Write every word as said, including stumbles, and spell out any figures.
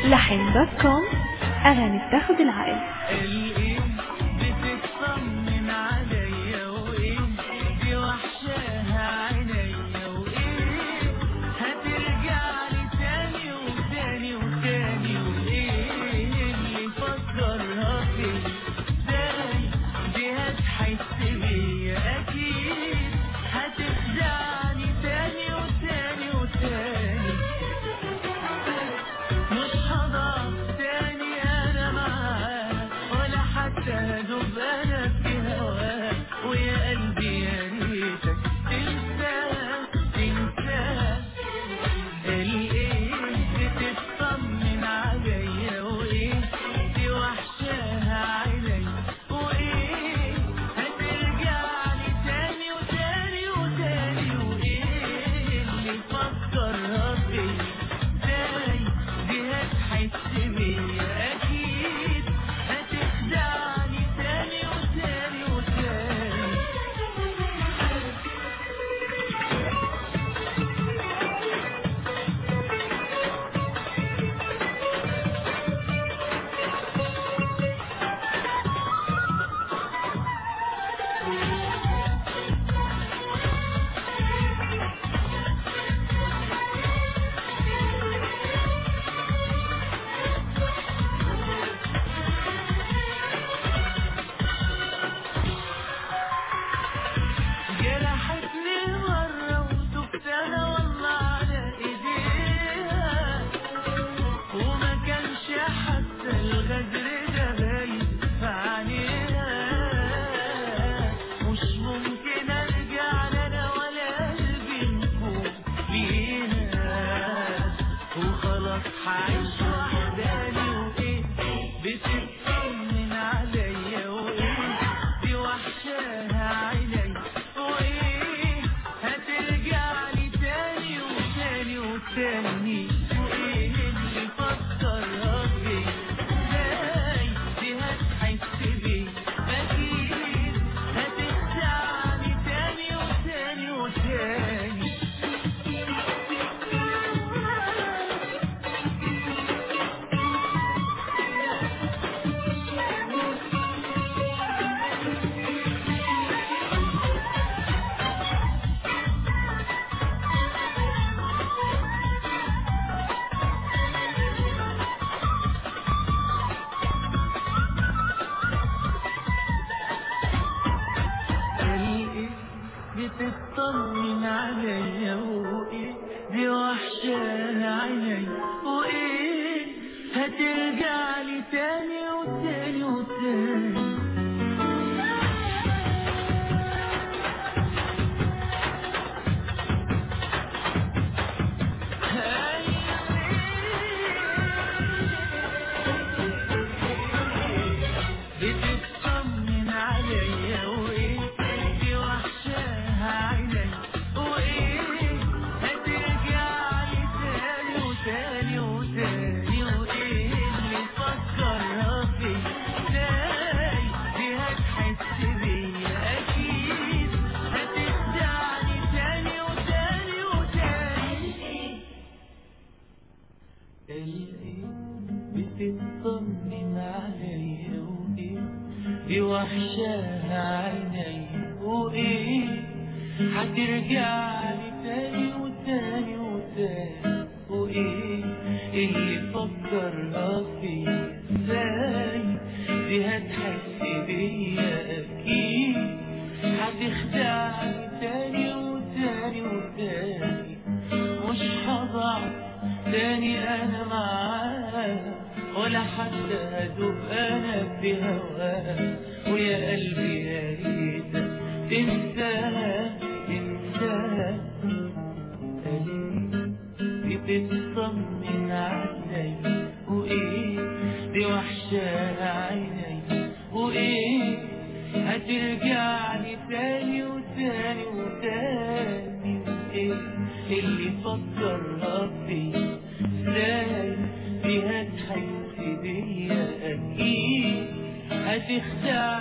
لحن دوت كوم، أغاني بتاخد العقل. الايه بتطمن عليا وايه دي وحشاها عينيا وايه هترجعلي تاني وتاني وتاني وايه اللي فكرها فيا ازاي دي هتحس بيا اكيد هتخدعني تاني وتاني وتاني مش هضعف تاني انا معاك ولا حتى هدوب انا في هواك ويا قلبي يا ريتك تنساك تنساك الايه بتطمن عليا وايه دي وحشاها عينيا وايه هترجعلي تاني وتاني وتاني وايه اللي فكرها فيا ازاي دي هتحس بيا اكيد هتخدعني تاني وتاني وتاني جرحتني مرة وتبت أنا والله على إيديها وما كانش حتى الغدر ده باين في عينيها مش ممكن أرجع أنا ولا قلبي نفوق ليها وخلاص هعيش وحداني وإيه بتطمن عليا وإيه دي وحشاها عينيا وايه هترجعلي تاني وتاني وتاني وايه اللي فكرها فيا ازاي دي هتحس بيا اكيد هتخدعني تاني وتاني وتاني الايه بتطمن عليا وايه دي وحشاها عينيا وايه هترجعلي تاني وتاني وتاني بتطمن عليا وايه دي وحشاها عينيا وايه هترجعلي تاني وتاني وتاني وايه اللي فكرها فيا ازاي دي هتحس بيا اكيد هتخدعني تاني وتاني وتاني الايه بتطمن عليا وايه دي وحشاها عينيا وايه هترجعلي تاني وتاني وتاني وايه اللي فكرها فيا ازاي دي هتحس بيا اكيد هتخدعني تاني وتاني وتاني مش هضعف تاني انا معاك ولا حتى هدوب انا في هواك ويا قلبي يا ريتك تنساها تنساها بتطمن عليا وايه دي وحشاها عينيا وايه هترجعلي تاني وتاني وتاني وايه اللي فكرها فيا ازاي دي هتحس بيا اكيد هتخدعني